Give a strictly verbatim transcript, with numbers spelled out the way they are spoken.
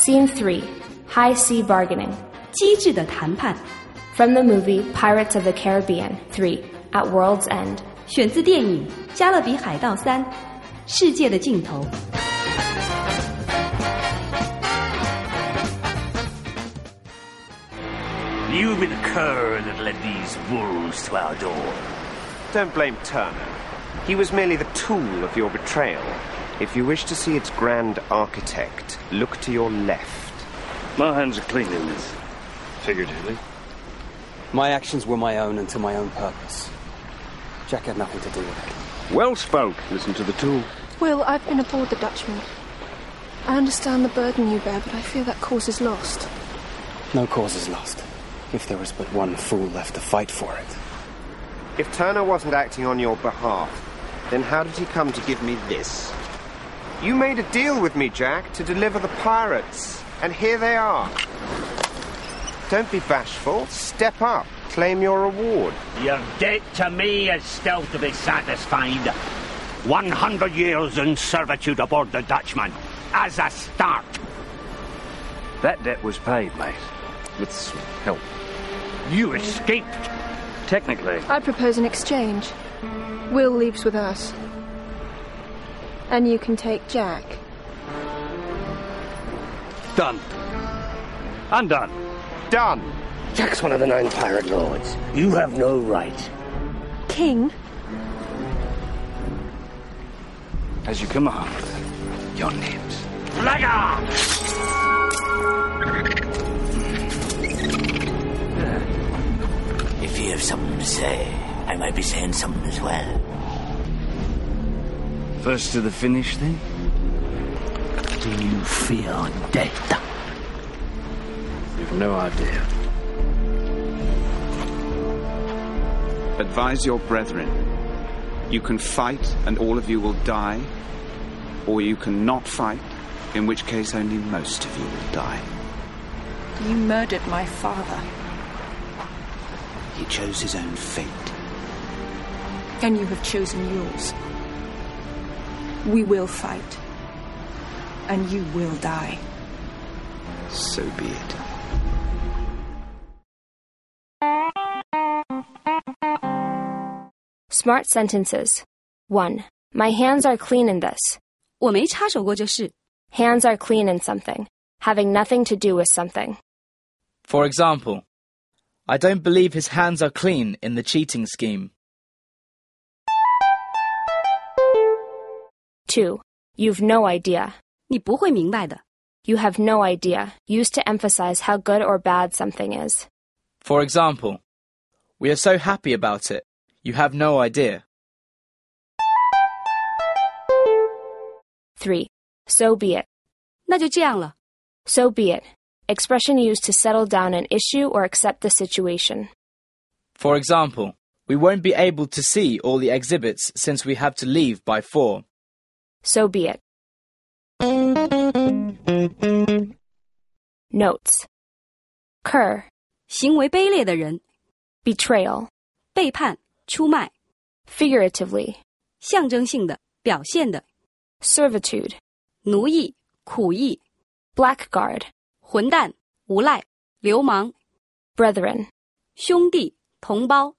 Scene three. High Sea Bargaining. 机智的谈判 From the movie Pirates of the Caribbean three, At World's End. 选自电影《加勒比海盗三：世界的尽头》。 You be the cur that led these wolves to our door. Don't blame Turner. He was merely the tool of your betrayal. If you wish to see its grand architect, look to your left. My hands are clean in this, figuratively. My actions were my own and to my own purpose. Jack had nothing to do with it. Well spoke. Listen to the tool. Will, I've been aboard the Dutchman. I understand the burden you bear, but I fear that cause is lost. No cause is lost, if there is but one fool left to fight for it. If Turner wasn't acting on your behalf, then how did he come to give me this? You made a deal with me, Jack, to deliver the pirates, and here they are. Don't be bashful. Step up. Claim your reward. Your debt to me is still to be satisfied. One hundred years in servitude aboard the Dutchman, as a start. That debt was paid, mate, with some help. You escaped. Technically. I propose an exchange. Will leaves with us. And you can take Jack. Done. Undone. Done. Jack's one of the nine pirate lords. You have no right. King? As you command. Your names. Flagger! If you have something to say, I might be saying something as well. First to the finish, then? Do you fear death? You've no idea. Advise your brethren. You can fight and all of you will die, or you can not fight, in which case only most of you will die. You murdered my father. He chose his own fate. And you have chosen yours. We will fight. And you will die. So be it. Smart sentences. one. My hands are clean in this. 我没插手过这事 Hands are clean in something. Having nothing to do with something. For example, I don't believe his hands are clean in the cheating scheme. two. You've no idea. 你不会明白的 You have no idea. Used to emphasize how good or bad something is. For example, we are so happy about it. You have no idea. three. So be it. 那就这样了 So be it. Expression used to settle down an issue or accept the situation. For example, we won't be able to see all the exhibits since we have to leave by four. So be it. Notes. Cur. 行为卑劣的人 Betrayal. 背叛出卖 Figuratively. 象征性的表现的 Servitude. 奴役苦役 Blackguard. 混蛋无赖流氓 Brethren. 兄弟同胞